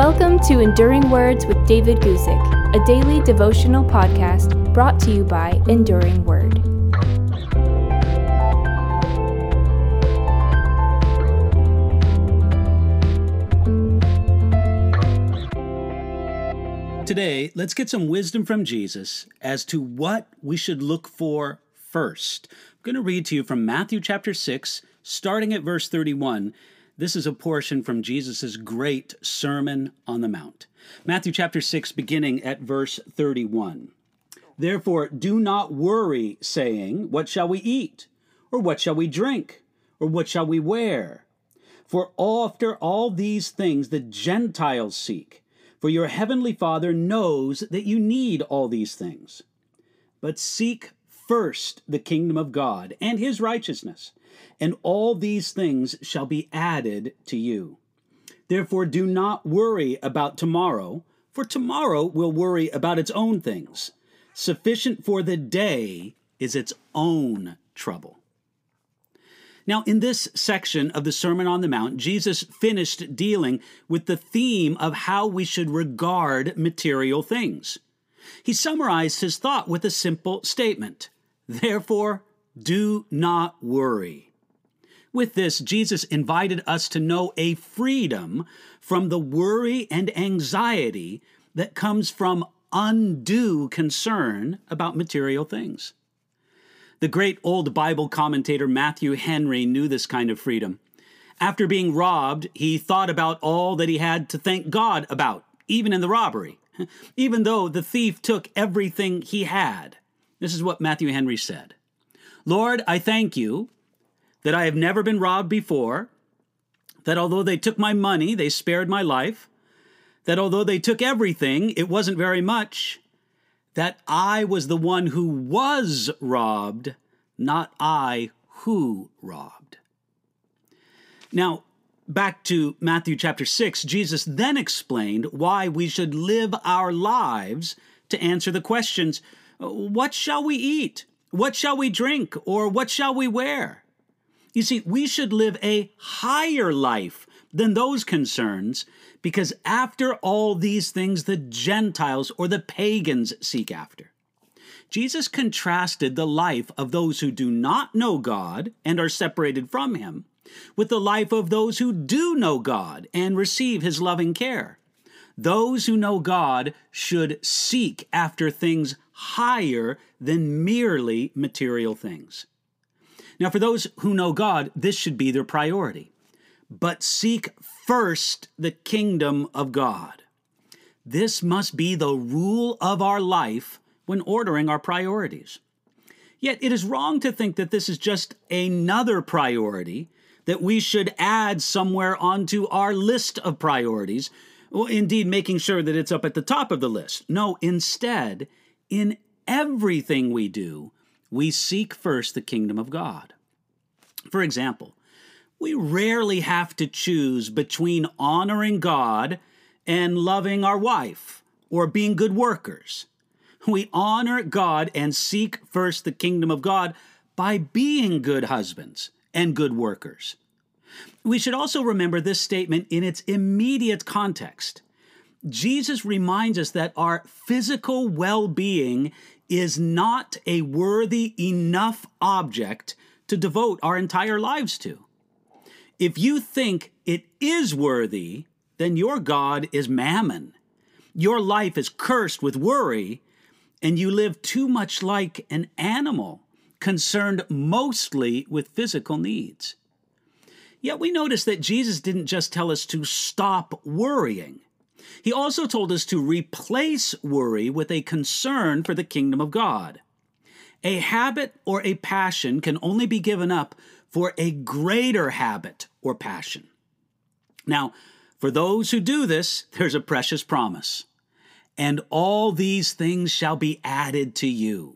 Welcome to Enduring Words with David Guzik, a daily devotional podcast brought to you by Enduring Word. Today, let's get some wisdom from Jesus as to what we should look for first. I'm going to read to you from Matthew chapter 6, starting at verse 31. This is a portion from Jesus' great Sermon on the Mount. Matthew chapter 6, beginning at verse 31. Therefore, do not worry, saying, what shall we eat? Or what shall we drink? Or what shall we wear? For after all these things the Gentiles seek. For your heavenly Father knows that you need all these things. But seek first the kingdom of God and his righteousness, and all these things shall be added to you. Therefore do not worry about tomorrow, for tomorrow will worry about its own things. Sufficient for the day is its own trouble. Now, in this section of the Sermon on the Mount, Jesus finished dealing with the theme of how we should regard material things. He summarized his thought with a simple statement: therefore, do not worry. With this, Jesus invited us to know a freedom from the worry and anxiety that comes from undue concern about material things. The great old Bible commentator Matthew Henry knew this kind of freedom. After being robbed, he thought about all that he had to thank God about, even in the robbery, even though the thief took everything he had. This is what Matthew Henry said: Lord, I thank you that I have never been robbed before, that although they took my money, they spared my life, that although they took everything, it wasn't very much, that I was the one who was robbed, not I who robbed. Now, back to Matthew chapter 6, Jesus then explained why we should live our lives to answer the questions, what shall we eat? What shall we drink? Or what shall we wear? You see, we should live a higher life than those concerns, because after all these things the Gentiles or the pagans seek after. Jesus contrasted the life of those who do not know God and are separated from him with the life of those who do know God and receive his loving care. Those who know God should seek after things higher than merely material things. Now, for those who know God, this should be their priority. But seek first the kingdom of God. This must be the rule of our life when ordering our priorities. Yet it is wrong to think that this is just another priority that we should add somewhere onto our list of priorities, or indeed making sure that it's up at the top of the list. No, instead, in everything we do, we seek first the kingdom of God. For example, we rarely have to choose between honoring God and loving our wife or being good workers. We honor God and seek first the kingdom of God by being good husbands and good workers. We should also remember this statement in its immediate context. Jesus reminds us that our physical well-being is not a worthy enough object to devote our entire lives to. If you think it is worthy, then your God is mammon. Your life is cursed with worry, and you live too much like an animal, concerned mostly with physical needs. Yet we notice that Jesus didn't just tell us to stop worrying. He also told us to replace worry with a concern for the kingdom of God. A habit or a passion can only be given up for a greater habit or passion. Now, for those who do this, there's a precious promise. And all these things shall be added to you.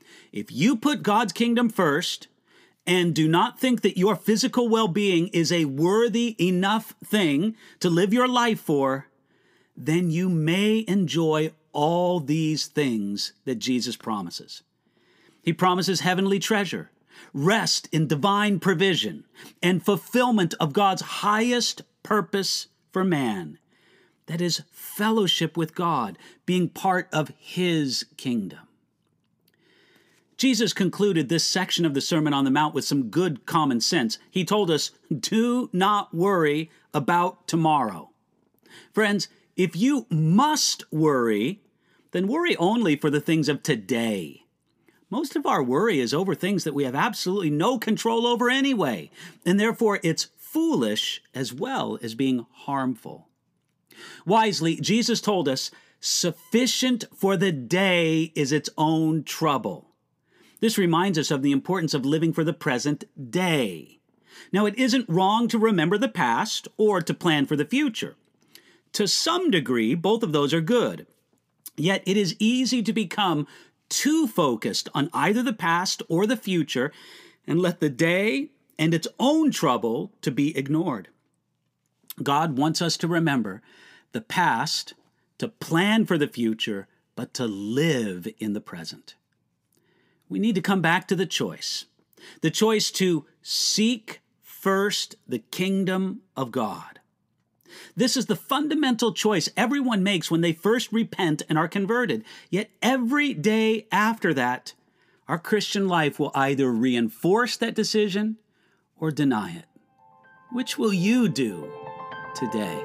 If you put God's kingdom first and do not think that your physical well-being is a worthy enough thing to live your life for, then you may enjoy all these things that Jesus promises. He promises heavenly treasure, rest in divine provision, and fulfillment of God's highest purpose for man. That is fellowship with God, being part of His kingdom. Jesus concluded this section of the Sermon on the Mount with some good common sense. He told us, do not worry about tomorrow. Friends, if you must worry, then worry only for the things of today. Most of our worry is over things that we have absolutely no control over anyway, and therefore it's foolish as well as being harmful. Wisely, Jesus told us, sufficient for the day is its own trouble. This reminds us of the importance of living for the present day. Now, it isn't wrong to remember the past or to plan for the future. To some degree, both of those are good. Yet it is easy to become too focused on either the past or the future and let the day and its own trouble to be ignored. God wants us to remember the past, to plan for the future, but to live in the present. We need to come back to the choice to seek first the kingdom of God. This is the fundamental choice everyone makes when they first repent and are converted. Yet every day after that, our Christian life will either reinforce that decision or deny it. Which will you do today?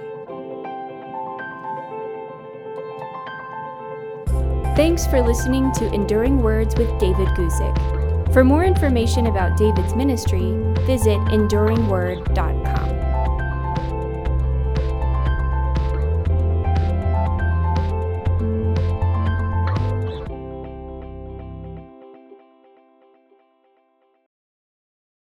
Thanks for listening to Enduring Words with David Guzik. For more information about David's ministry, visit enduringword.com.